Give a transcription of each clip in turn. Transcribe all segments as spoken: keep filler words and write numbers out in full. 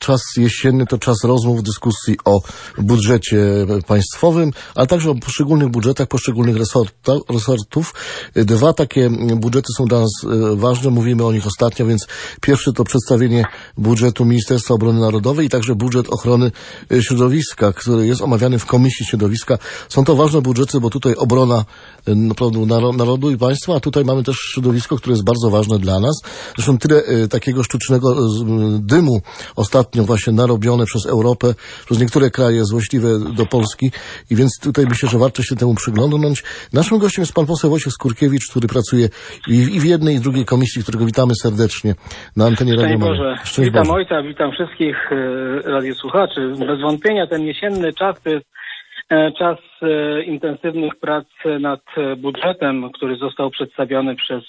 czas jesienny to czas rozmów, dyskusji o budżecie państwowym, ale także o poszczególnych budżetach poszczególnych resortów. Dwa takie budżety są dla nas ważne, mówimy o nich ostatnio, więc pierwszy to przedstawienie budżetu Ministerstwa Obrony Narodowej i także budżet ochrony środowiska, który jest omawiany w Komisji Środowiska. Są to ważne budżety, bo tutaj obrona naprawdę narodu i państwa, a tutaj mamy też środowisko, które jest bardzo ważne dla nas. Zresztą tyle y, takiego sztucznego y, dymu ostatnio właśnie narobione przez Europę, przez niektóre kraje złośliwe do Polski i więc tutaj myślę, że warto się temu przyglądnąć. Naszym gościem jest pan poseł Wojciech Skurkiewicz, który pracuje i, i w jednej i w drugiej komisji, którego witamy serdecznie na antenie Radio Maryja. Szczęść Witam Boże. Ojca, witam wszystkich y, radiosłuchaczy. Bez wątpienia ten jesienny czas to jest czas e, intensywnych prac nad budżetem, który został przedstawiony przez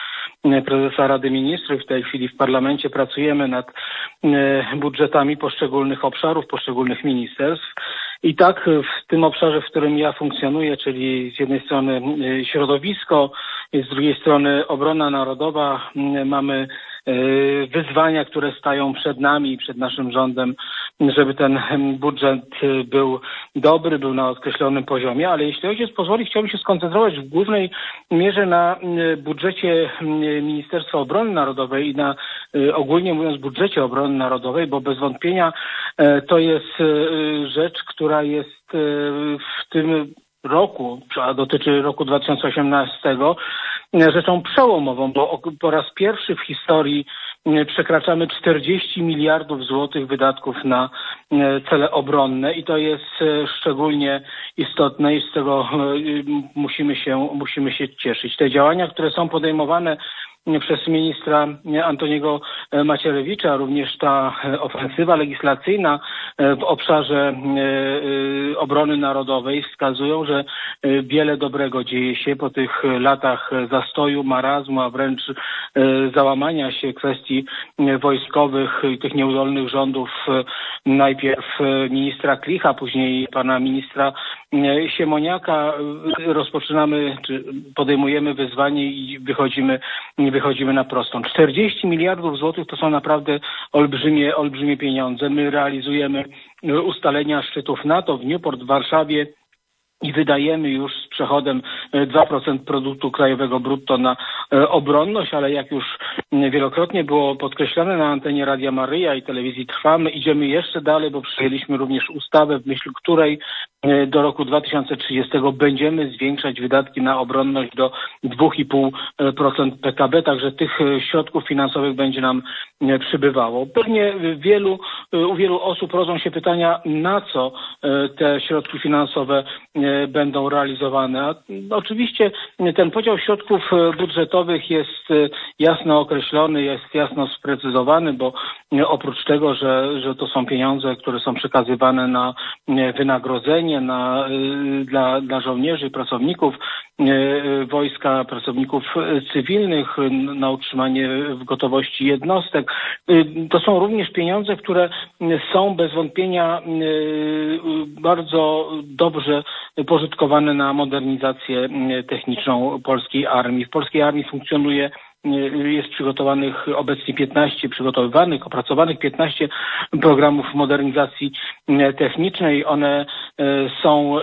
e, prezesa Rady Ministrów. W tej chwili w parlamencie pracujemy nad e, budżetami poszczególnych obszarów, poszczególnych ministerstw. I tak w tym obszarze, w którym ja funkcjonuję, czyli z jednej strony e, środowisko, z drugiej strony obrona narodowa, e, mamy wyzwania, które stają przed nami i przed naszym rządem, żeby ten budżet był dobry, był na określonym poziomie, ale jeśli ojciec pozwoli, chciałbym się skoncentrować w głównej mierze na budżecie Ministerstwa Obrony Narodowej i na, ogólnie mówiąc, budżecie obrony narodowej, bo bez wątpienia to jest rzecz, która jest w tym roku, a dotyczy roku dwa tysiące osiemnastego, rzeczą przełomową, bo po raz pierwszy w historii przekraczamy czterdzieści miliardów złotych wydatków na cele obronne i to jest szczególnie istotne i z tego musimy się, musimy się cieszyć. Te działania, które są podejmowane przez ministra Antoniego Macierewicza, również ta ofensywa legislacyjna w obszarze obrony narodowej wskazują, że wiele dobrego dzieje się po tych latach zastoju, marazmu, a wręcz załamania się kwestii wojskowych i tych nieudolnych rządów najpierw ministra Klicha, później pana ministra Siemoniaka. Rozpoczynamy, czy podejmujemy wyzwanie i wychodzimy wychodzimy na prostą. czterdzieści miliardów złotych to są naprawdę olbrzymie, olbrzymie pieniądze. My realizujemy ustalenia szczytów NATO w Newport w Warszawie i wydajemy już z przechodem dwa procent produktu krajowego brutto na obronność, ale jak już wielokrotnie było podkreślane na antenie Radia Maryja i telewizji Trwamy, idziemy jeszcze dalej, bo przyjęliśmy również ustawę, w myśl której do roku dwa tysiące trzydziestego będziemy zwiększać wydatki na obronność do dwa i pół procent P K B, także tych środków finansowych będzie nam przybywało. Pewnie wielu, u wielu osób rodzą się pytania, na co te środki finansowe będą realizowane. Oczywiście ten podział środków budżetowych jest jasno określony, jest jasno sprecyzowany, bo oprócz tego, że, że to są pieniądze, które są przekazywane na wynagrodzenie na, dla, dla żołnierzy, pracowników wojska, pracowników cywilnych, na utrzymanie w gotowości jednostek. To są również pieniądze, które są bez wątpienia bardzo dobrze pożytkowane na modernizację techniczną polskiej armii. W polskiej armii funkcjonuje jest przygotowanych obecnie piętnaście, przygotowywanych, opracowanych piętnaście programów modernizacji technicznej. One są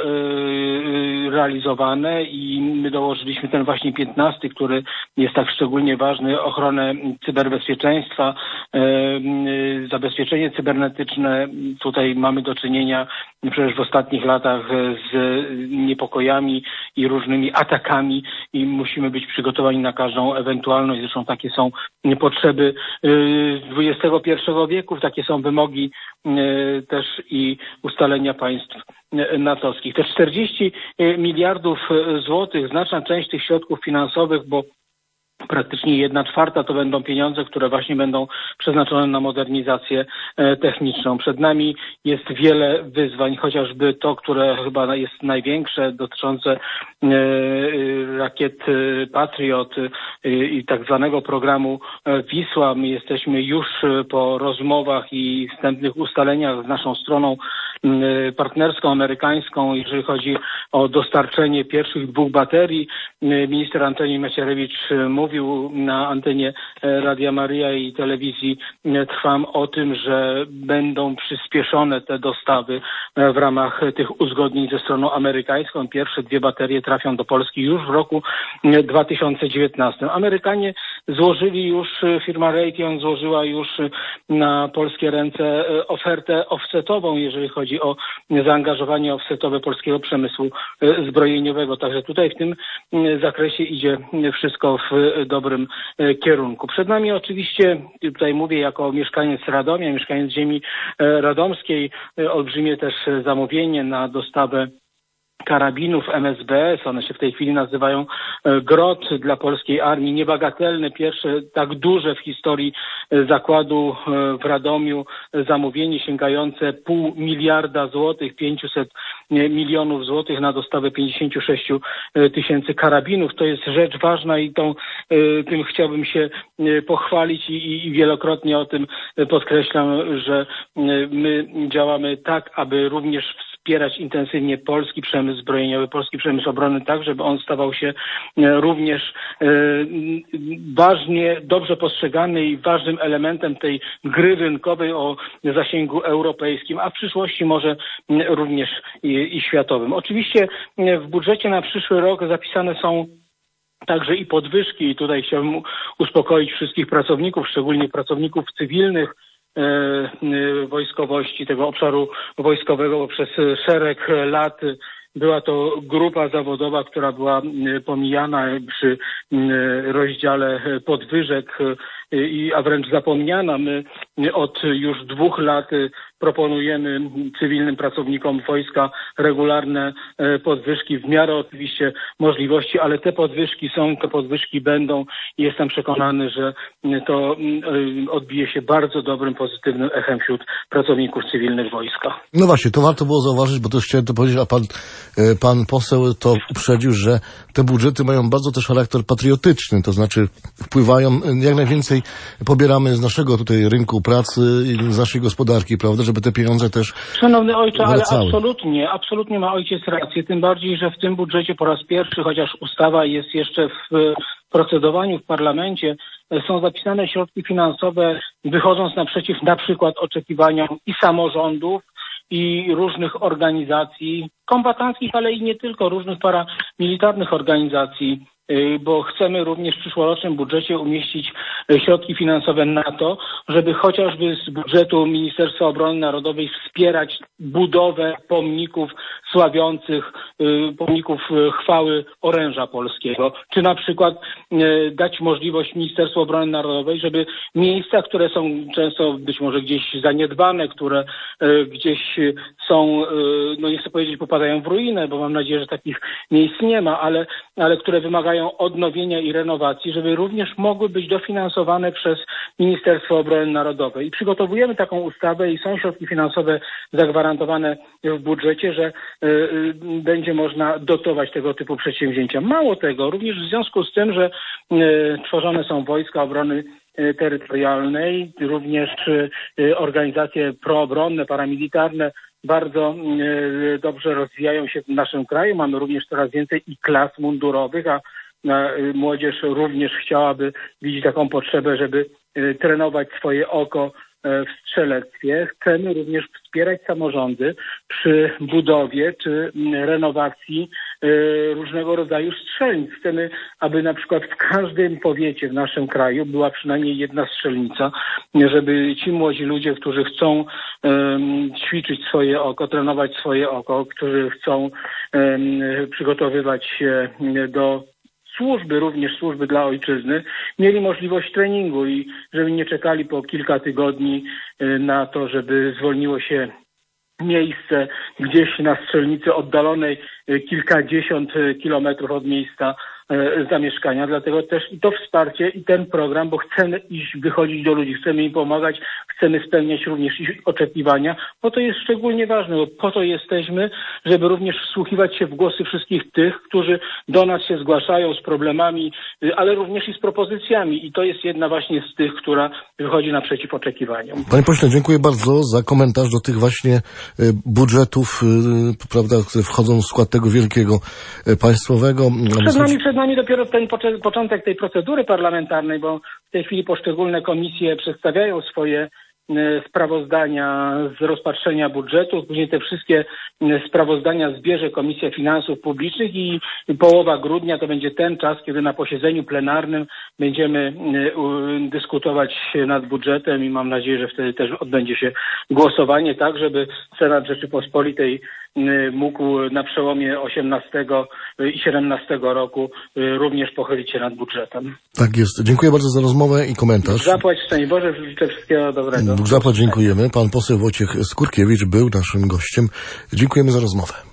realizowane i my dołożyliśmy ten właśnie piętnasty, który jest tak szczególnie ważny, ochronę cyberbezpieczeństwa, zabezpieczenie cybernetyczne. Tutaj mamy do czynienia przecież w ostatnich latach z niepokojami i różnymi atakami i musimy być przygotowani na każdą ewentualność. Zresztą takie są potrzeby dwudziestego pierwszego wieku, takie są wymogi też i ustalenia państw natowskich. Te czterdzieści miliardów złotych, znaczna część tych środków finansowych, bo praktycznie jedna czwarta to będą pieniądze, które właśnie będą przeznaczone na modernizację techniczną. Przed nami jest wiele wyzwań, chociażby to, które chyba jest największe, dotyczące rakiet Patriot i tak zwanego programu Wisła. My jesteśmy już po rozmowach i wstępnych ustaleniach z naszą stroną partnerską amerykańską, jeżeli chodzi o dostarczenie pierwszych dwóch baterii. Minister Antoni Macierewicz mówił na antenie Radia Maria i telewizji Trwam o tym, że będą przyspieszone te dostawy w ramach tych uzgodnień ze stroną amerykańską. Pierwsze dwie baterie trafią do Polski już w roku dwa tysiące dziewiętnastym. Amerykanie złożyli już, firma Raytheon złożyła już na polskie ręce ofertę offsetową, jeżeli chodzi o zaangażowanie offsetowe polskiego przemysłu zbrojeniowego. Także tutaj w tym zakresie idzie wszystko w dobrym kierunku. Przed nami oczywiście, tutaj mówię jako mieszkaniec Radomia, mieszkaniec ziemi radomskiej, olbrzymie też zamówienie na dostawę karabinów M S B S, one się w tej chwili nazywają GROT dla polskiej armii, niebagatelne, pierwsze tak duże w historii zakładu w Radomiu zamówienie sięgające pół miliarda złotych, pięćset milionów złotych na dostawę pięćdziesiąt sześć tysięcy karabinów. To jest rzecz ważna i tą, tym chciałbym się pochwalić i, i wielokrotnie o tym podkreślam, że my działamy tak, aby również wspierać intensywnie polski przemysł zbrojeniowy, polski przemysł obronny, tak, żeby on stawał się również ważnie, dobrze postrzegany i ważnym elementem tej gry rynkowej o zasięgu europejskim, a w przyszłości może również i, i światowym. Oczywiście w budżecie na przyszły rok zapisane są także i podwyżki i tutaj chciałbym uspokoić wszystkich pracowników, szczególnie pracowników cywilnych, wojskowości, tego obszaru wojskowego, bo przez szereg lat była to grupa zawodowa, która była pomijana przy rozdziale podwyżek, i, a wręcz zapomniana. My od już dwóch lat proponujemy cywilnym pracownikom wojska regularne podwyżki w miarę oczywiście możliwości, ale te podwyżki są, te podwyżki będą i jestem przekonany, że to odbije się bardzo dobrym, pozytywnym echem wśród pracowników cywilnych wojska. No właśnie, to warto było zauważyć, bo też chciałem to powiedzieć, a pan, pan poseł to uprzedził, że te budżety mają bardzo też charakter patriotyczny, to znaczy wpływają, jak najwięcej pobieramy z naszego tutaj rynku pracy i z naszej gospodarki, prawda, żeby te pieniądze też Szanowny ojcze, wracały. Ale absolutnie, absolutnie ma ojciec rację, tym bardziej, że w tym budżecie po raz pierwszy, chociaż ustawa jest jeszcze w procedowaniu w parlamencie, są zapisane środki finansowe, wychodząc naprzeciw na przykład oczekiwaniom i samorządów, i różnych organizacji kombatanckich, ale i nie tylko, różnych paramilitarnych organizacji, bo chcemy również w przyszłorocznym budżecie umieścić środki finansowe na to, żeby chociażby z budżetu Ministerstwa Obrony Narodowej wspierać budowę pomników sławiących, pomników chwały oręża polskiego, czy na przykład dać możliwość Ministerstwu Obrony Narodowej, żeby miejsca, które są często być może gdzieś zaniedbane, które gdzieś są, no nie chcę powiedzieć popadają w ruinę, bo mam nadzieję, że takich miejsc nie ma, ale, ale które wymagają odnowienia i renowacji, żeby również mogły być dofinansowane przez Ministerstwo Obrony Narodowej. I przygotowujemy taką ustawę i są środki finansowe zagwarantowane w budżecie, że y, y, będzie można dotować tego typu przedsięwzięcia. Mało tego, również w związku z tym, że y, tworzone są wojska obrony terytorialnej, również y, organizacje proobronne, paramilitarne bardzo y, dobrze rozwijają się w naszym kraju. Mamy również coraz więcej i klas mundurowych, a młodzież również chciałaby widzieć taką potrzebę, żeby trenować swoje oko w strzelectwie. Chcemy również wspierać samorządy przy budowie czy renowacji różnego rodzaju strzelnic. Chcemy, aby na przykład w każdym powiecie w naszym kraju była przynajmniej jedna strzelnica, żeby ci młodzi ludzie, którzy chcą um, ćwiczyć swoje oko, trenować swoje oko, którzy chcą um, przygotowywać się do służby, również służby dla ojczyzny, mieli możliwość treningu i żeby nie czekali po kilka tygodni na to, żeby zwolniło się miejsce gdzieś na strzelnicy oddalonej kilkadziesiąt kilometrów od miejsca zamieszkania. Dlatego też i to wsparcie, i ten program, bo chcemy iść, wychodzić do ludzi, chcemy im pomagać, chcemy spełniać również ich oczekiwania, bo to jest szczególnie ważne, bo po to jesteśmy, żeby również wsłuchiwać się w głosy wszystkich tych, którzy do nas się zgłaszają z problemami, ale również i z propozycjami i to jest jedna właśnie z tych, która wychodzi naprzeciw oczekiwaniom. Panie pośle, dziękuję bardzo za komentarz do tych właśnie budżetów, prawda, które wchodzą w skład tego wielkiego państwowego. Przed nami, przed nami dopiero ten początek tej procedury parlamentarnej, bo w tej chwili poszczególne komisje przedstawiają swoje sprawozdania z rozpatrzenia budżetu. Później te wszystkie sprawozdania zbierze Komisja Finansów Publicznych i połowa grudnia to będzie ten czas, kiedy na posiedzeniu plenarnym będziemy dyskutować nad budżetem i mam nadzieję, że wtedy też odbędzie się głosowanie, tak żeby Senat Rzeczypospolitej mógł na przełomie osiemnastego i siedemnastego roku również pochylić się nad budżetem. Tak jest. Dziękuję bardzo za rozmowę i komentarz. Zapłać, szczęść Boże, życzę wszystkiego dobrego. Bóg zapłać, dziękujemy. Pan poseł Wojciech Skurkiewicz był naszym gościem. Dziękujemy za rozmowę.